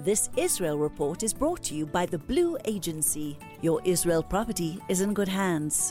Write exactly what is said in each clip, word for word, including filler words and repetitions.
This Israel report is brought to you by the Blue Agency. Your Israel property is in good hands.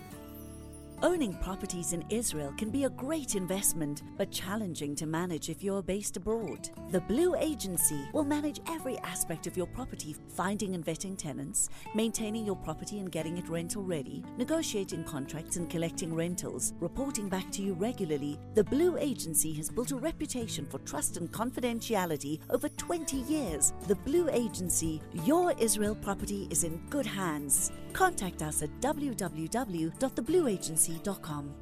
Owning properties in Israel can be a great investment, but challenging to manage if you are based abroad. The Blue Agency will manage every aspect of your property, finding and vetting tenants, maintaining your property and getting it rental ready, negotiating contracts and collecting rentals, reporting back to you regularly. The Blue Agency has built a reputation for trust and confidentiality over twenty years. The Blue Agency, your Israel property is in good hands. Contact us at w w w dot the blue agency dot com.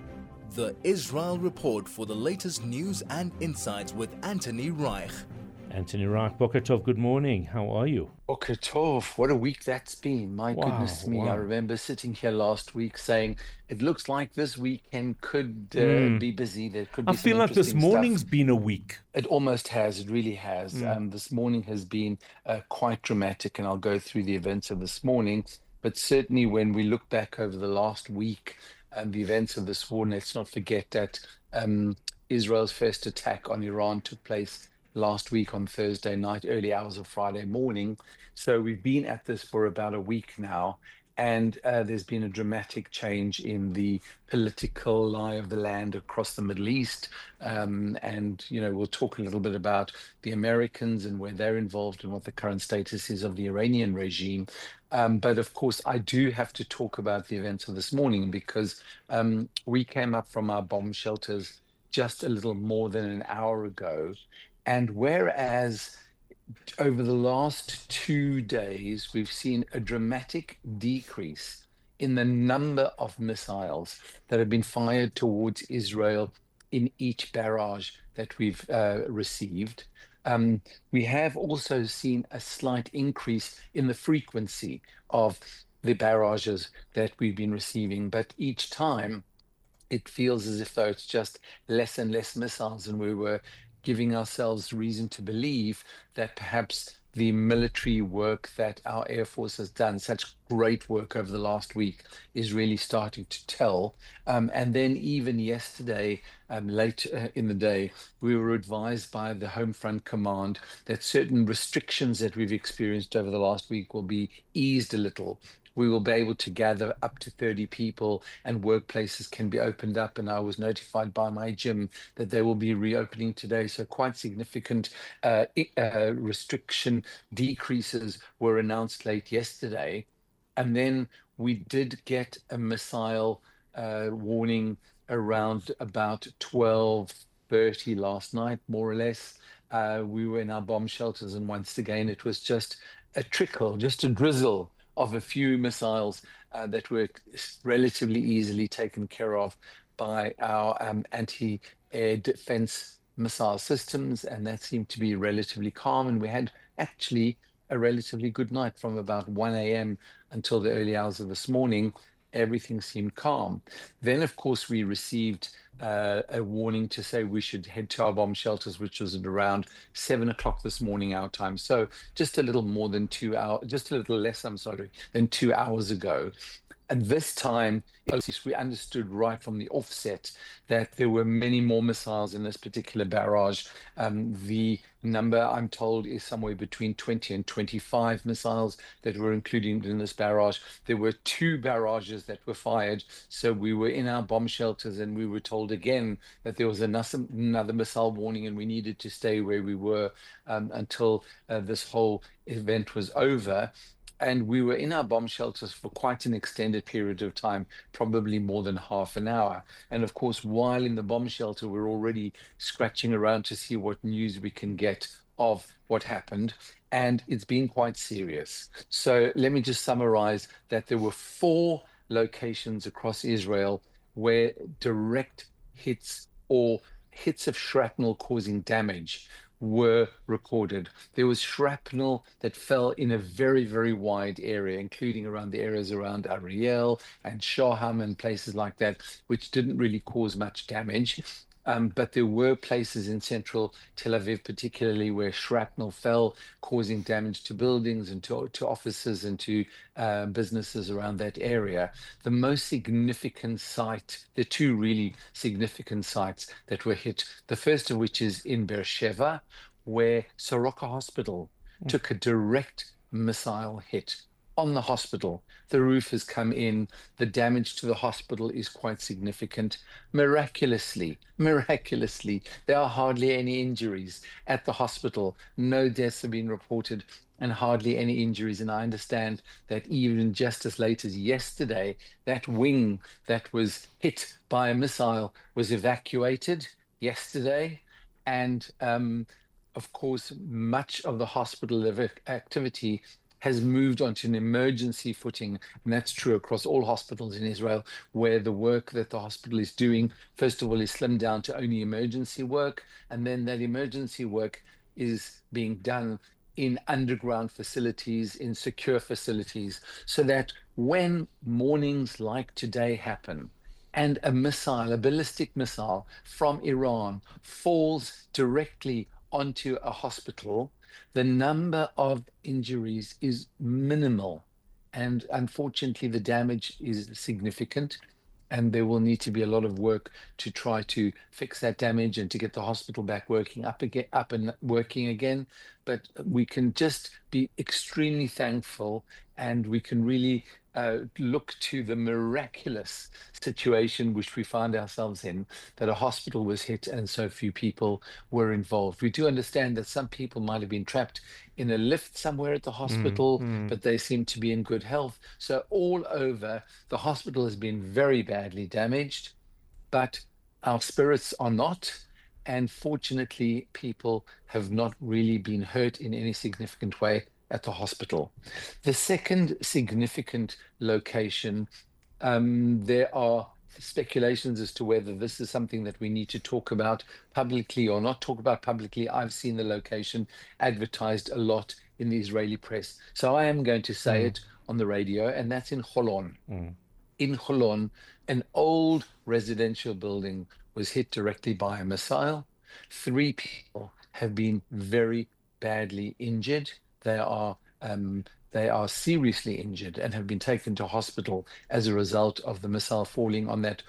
The Israel Report for the latest news and insights with Anthony Reich. Anthony Reich, Boker Tov, good morning. How are you? Boker Tov, what a week that's been. My Wow, goodness me. wow. I remember sitting here last week saying it looks like this weekend could uh, Mm. be busy. There could be I some feel like this interesting morning's stuff. been a week. It almost has. It really has. Mm. Um, this morning has been uh, quite dramatic, and I'll go through the events of this morning. But certainly when we look back over the last week and the events of this war, let's not forget that um, Israel's first attack on Iran took place last week on Thursday night, early hours of Friday morning. So we've been at this for about a week now. And uh, there's been a dramatic change in the political lie of the land across the Middle East. Um, and, you know, we'll talk a little bit about the Americans and where they're involved and what the current status is of the Iranian regime. Um, but of course, I do have to talk about the events of this morning because um, we came up from our bomb shelters just a little more than an hour ago. And whereas over the last two days, we've seen a dramatic decrease in the number of missiles that have been fired towards Israel in each barrage that we've uh, received. Um, we have also seen a slight increase in the frequency of the barrages that we've been receiving, but each time it feels as if though it's just less and less missiles, and we were giving ourselves reason to believe that perhaps the military work that our Air Force has done, such great work over the last week, is really starting to tell. Um, and then even yesterday, um, late uh, in the day, we were advised by the Home Front Command that certain restrictions that we've experienced over the last week will be eased a little. We will be able to gather up to thirty people and workplaces can be opened up. And I was notified by my gym that they will be reopening today. So quite significant uh, uh, restriction decreases were announced late yesterday. And then we did get a missile uh, warning around about twelve thirty last night, more or less. Uh, we were in our bomb shelters, and once again, it was just a trickle, just a drizzle of a few missiles uh, that were relatively easily taken care of by our um, anti-air defense missile systems, and that seemed to be relatively calm. And we had actually a relatively good night from about one a m until the early hours of this morning. Everything seemed calm. Then, of course, we received uh, a warning to say we should head to our bomb shelters, which was at around seven o'clock this morning, our time. So just a little more than two hours, just a little less, I'm sorry, than two hours ago. And this time, we understood right from the offset that there were many more missiles in this particular barrage. Um, the number, I'm told, is somewhere between twenty and twenty-five missiles that were included in this barrage. There were two barrages that were fired. So we were in our bomb shelters and we were told again that there was another, another missile warning and we needed to stay where we were um, until uh, this whole event was over. And we were in our bomb shelters for quite an extended period of time, probably more than half an hour. And of course, while in the bomb shelter, we're already scratching around to see what news we can get of what happened. And it's been quite serious. So let me just summarize that there were four locations across Israel where direct hits or hits of shrapnel causing damage were recorded. There was shrapnel that fell in a very, very wide area, including around the areas around Ariel and Shoham and places like that, which didn't really cause much damage. Um, but there were places in central Tel Aviv, particularly where shrapnel fell, causing damage to buildings and to, to offices and to uh, businesses around that area. The most significant site, the two really significant sites that were hit, the first of which is in Beersheba, where Soroka Hospital took a direct missile hit on the hospital. The roof has come in. The damage to the hospital is quite significant. Miraculously, miraculously, there are hardly any injuries at the hospital. No deaths have been reported and hardly any injuries. And I understand that even just as late as yesterday, that wing that was hit by a missile was evacuated yesterday. And um, of course, much of the hospital activity has moved onto an emergency footing. And that's true across all hospitals in Israel, where the work that the hospital is doing, first of all, is slimmed down to only emergency work. And then that emergency work is being done in underground facilities, in secure facilities, so that when mornings like today happen, and a missile, a ballistic missile from Iran falls directly onto a hospital, the number of injuries is minimal. And unfortunately, the damage is significant. And there will need to be a lot of work to try to fix that damage and to get the hospital back working up again, up and working again. But we can just be extremely thankful, and we can really uh, look to the miraculous situation which we find ourselves in, that a hospital was hit and so few people were involved. We do understand that some people might have been trapped in a lift somewhere at the hospital, Mm, mm. but they seem to be in good health. So all over, the hospital has been very badly damaged, but our spirits are not. And fortunately, people have not really been hurt in any significant way at the hospital. The second significant location, um, there are speculations as to whether this is something that we need to talk about publicly or not talk about publicly. I've seen the location advertised a lot in the Israeli press. So I am going to say Mm. it on the radio, and that's in Holon. Mm. In Holon, an old residential building was hit directly by a missile. Three people have been very badly injured. They are um, they are seriously injured and have been taken to hospital as a result of the missile falling on that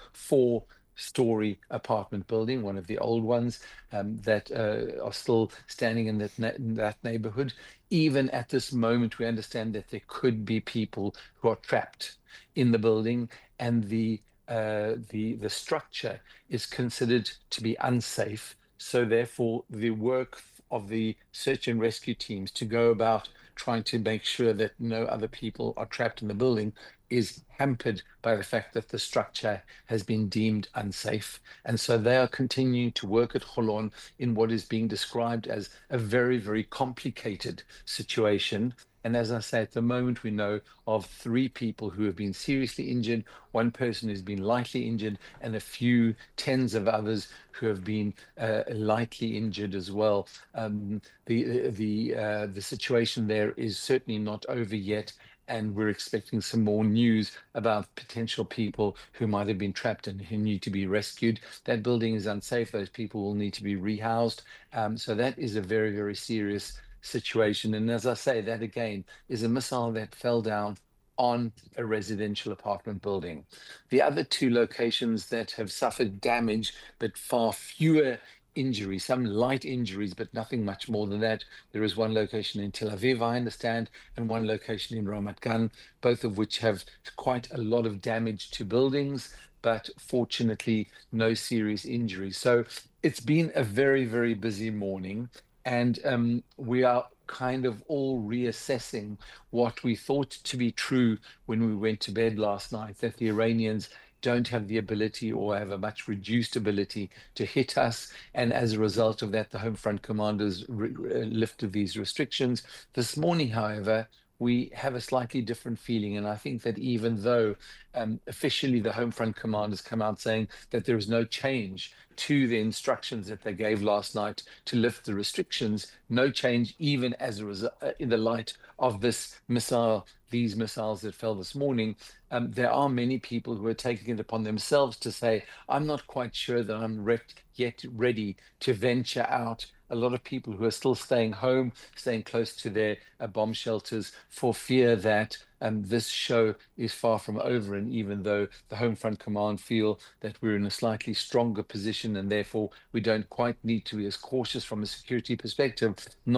four-story apartment building, one of the old ones um, that uh, are still standing in that, na- in that neighborhood. Even at this moment, we understand that there could be people who are trapped in the building, and the uh, the the structure is considered to be unsafe. So therefore, the work of the search and rescue teams to go about trying to make sure that no other people are trapped in the building is hampered by the fact that the structure has been deemed unsafe. And so they are continuing to work at Holon in what is being described as a very, very complicated situation. And as I say, at the moment, we know of three people who have been seriously injured, one person who's been lightly injured, and a few tens of others who have been uh, lightly injured as well. Um, the the uh, the situation there is certainly not over yet, and we're expecting some more news about potential people who might have been trapped and who need to be rescued. That building is unsafe. Those people will need to be rehoused. Um, so that is a very, very serious situation. And as I say, that again is a missile that fell down on a residential apartment building. The other two locations that have suffered damage, but far fewer injuries, some light injuries, but nothing much more than that. There is one location in Tel Aviv, I understand, and one location in Ramat Gan, both of which have quite a lot of damage to buildings, but fortunately no serious injuries. So it's been a very, very busy morning. And um, we are kind of all reassessing what we thought to be true when we went to bed last night, that the Iranians don't have the ability or have a much reduced ability to hit us. And as a result of that, the Home Front commanders re- lifted these restrictions. This morning, however, we have a slightly different feeling. And I think that even though um, officially the Home Front commanders come out saying that there is no change to the instructions that they gave last night to lift the restrictions, no change even as a result uh, in the light of this missile, these missiles that fell this morning, um, there are many people who are taking it upon themselves to say, I'm not quite sure that I'm re- yet ready to venture out. A lot of people who are still staying home, staying close to their uh, bomb shelters for fear that um, this show is far from over. And even though the Home Front Command feel that we're in a slightly stronger position and therefore we don't quite need to be as cautious from a security perspective, not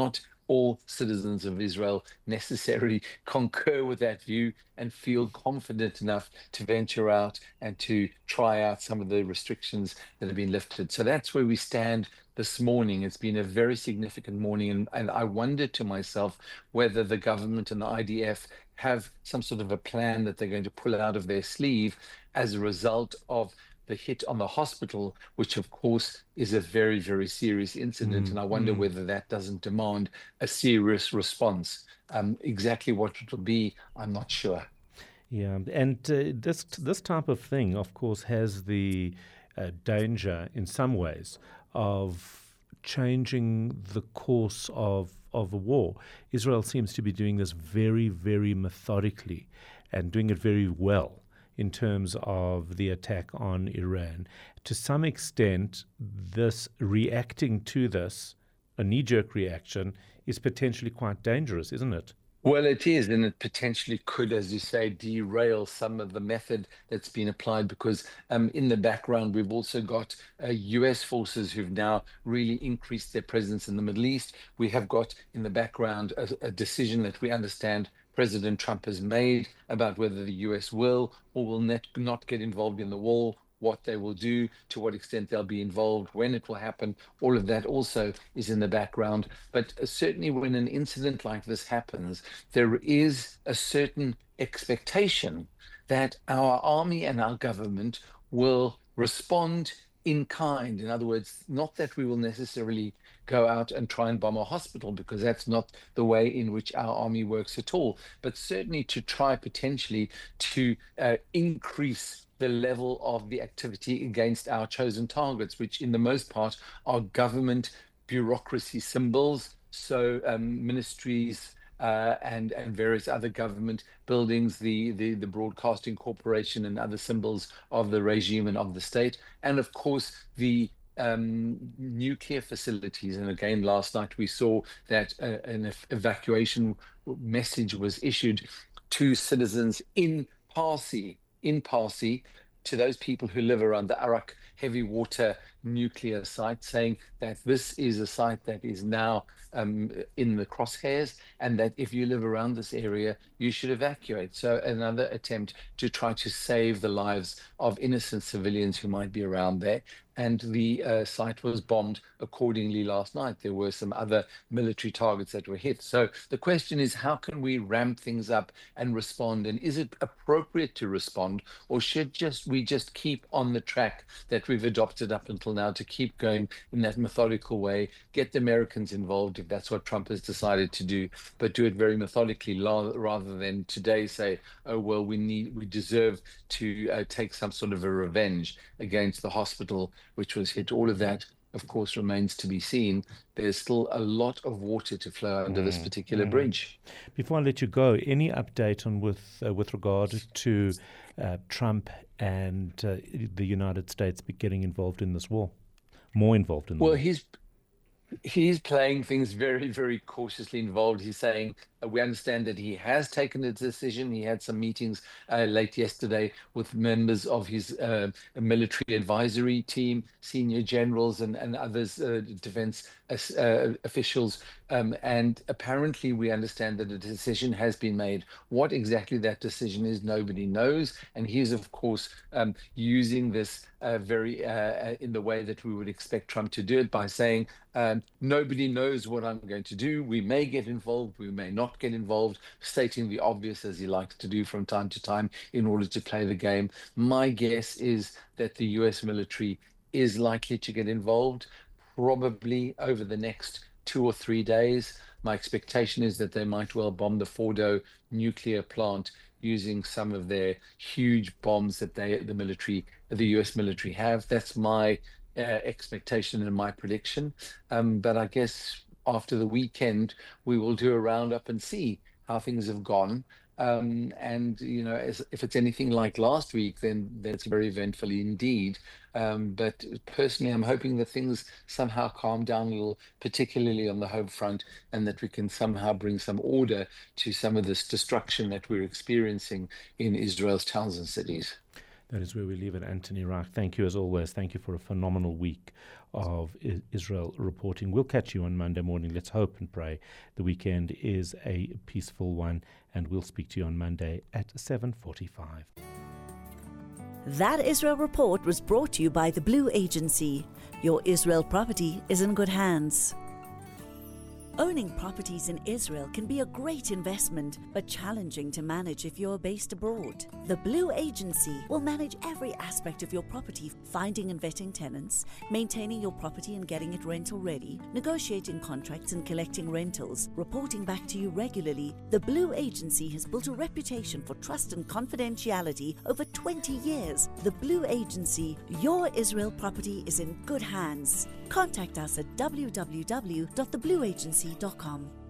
all citizens of Israel necessarily concur with that view and feel confident enough to venture out and to try out some of the restrictions that have been lifted. So that's where we stand this morning. It's been a very significant morning, and, and I wonder to myself whether the government and the I D F have some sort of a plan that they're going to pull out of their sleeve as a result of the hit on the hospital, which of course is a very, very serious incident. Mm, and I wonder mm. whether that doesn't demand a serious response. Um, exactly what it will be, I'm not sure. Yeah, and uh, this this type of thing, of course, has the uh, danger in some ways of changing the course of, of a war. Israel seems to be doing this very, very methodically and doing it very well in terms of the attack on Iran. To some extent, this reacting to this, a knee-jerk reaction, is potentially quite dangerous, isn't it? Well, it is, and it potentially could, as you say, derail some of the method that's been applied, because um, in the background, we've also got uh, U S forces who've now really increased their presence in the Middle East. We have got in the background a, a decision that we understand President Trump has made about whether the U S will or will not, not get involved in the war, what they will do, to what extent they'll be involved, when it will happen. All of that also is in the background. But certainly when an incident like this happens, there is a certain expectation that our army and our government will respond in kind. In other words, not that we will necessarily go out and try and bomb a hospital, because that's not the way in which our army works at all, but certainly to try potentially to uh, increase the level of the activity against our chosen targets, which in the most part are government bureaucracy symbols. So um, ministries uh, and, and various other government buildings, the, the, the Broadcasting Corporation and other symbols of the regime and of the state. And of course, the um, nuclear facilities. And again, last night we saw that uh, an evacuation message was issued to citizens in Parsi, in Parsi, to those people who live around the Arak heavy water nuclear site, saying that this is a site that is now um, in the crosshairs, and that if you live around this area, you should evacuate. So another attempt to try to save the lives of innocent civilians who might be around there. And the uh, site was bombed accordingly last night. There were some other military targets that were hit. So the question is, how can we ramp things up and respond? And is it appropriate to respond, or should just we just keep on the track that we've adopted up until now, to keep going in that methodical way, get the Americans involved if that's what Trump has decided to do, but do it very methodically rather than today say, oh, well, we need, we deserve to uh, take some sort of a revenge against the hospital which was hit. All of that, of course, remains to be seen. There's still a lot of water to flow under mm, this particular mm. bridge. Before I let you go, any update on with uh, with regard to uh, Trump and uh, the United States getting involved in this war, more involved in the well, war? Well, he's he's playing things very, very cautiously involved. He's saying, uh, we understand that he has taken a decision. He had some meetings uh, late yesterday with members of his uh, military advisory team, senior generals and, and others, uh, defense uh, officials. Um, and apparently we understand that a decision has been made. What exactly that decision is, nobody knows. And he's, of course, um, using this uh, very uh, in the way that we would expect Trump to do it, by saying, um, nobody knows what I'm going to do. We may get involved, we may not get involved, stating the obvious, as he likes to do from time to time in order to play the game. My guess is that the U S military is likely to get involved, probably over the next two or three days. My expectation is that they might well bomb the Fordo nuclear plant using some of their huge bombs that they, the military, the U S military have. That's my uh, expectation and my prediction. Um, but I guess after the weekend, we will do a roundup and see how things have gone. Um, and, you know, as, if it's anything like last week, then that's very eventful indeed. Um, but personally, I'm hoping that things somehow calm down a little, particularly on the home front, and that we can somehow bring some order to some of this destruction that we're experiencing in Israel's towns and cities. That is where we leave it. Anthony Reich, thank you as always. Thank you for a phenomenal week of I- Israel reporting. We'll catch you on Monday morning. Let's hope and pray the weekend is a peaceful one, and we'll speak to you on Monday at seven forty-five. That Israel Report was brought to you by the Blue Agency. Your Israel property is in good hands. Owning properties in Israel can be a great investment, but challenging to manage if you're based abroad. The Blue Agency will manage every aspect of your property, finding and vetting tenants, maintaining your property and getting it rental ready, negotiating contracts and collecting rentals, reporting back to you regularly. The Blue Agency has built a reputation for trust and confidentiality over twenty years. The Blue Agency, your Israel property is in good hands. Contact us at w w w dot the blue agency dot com.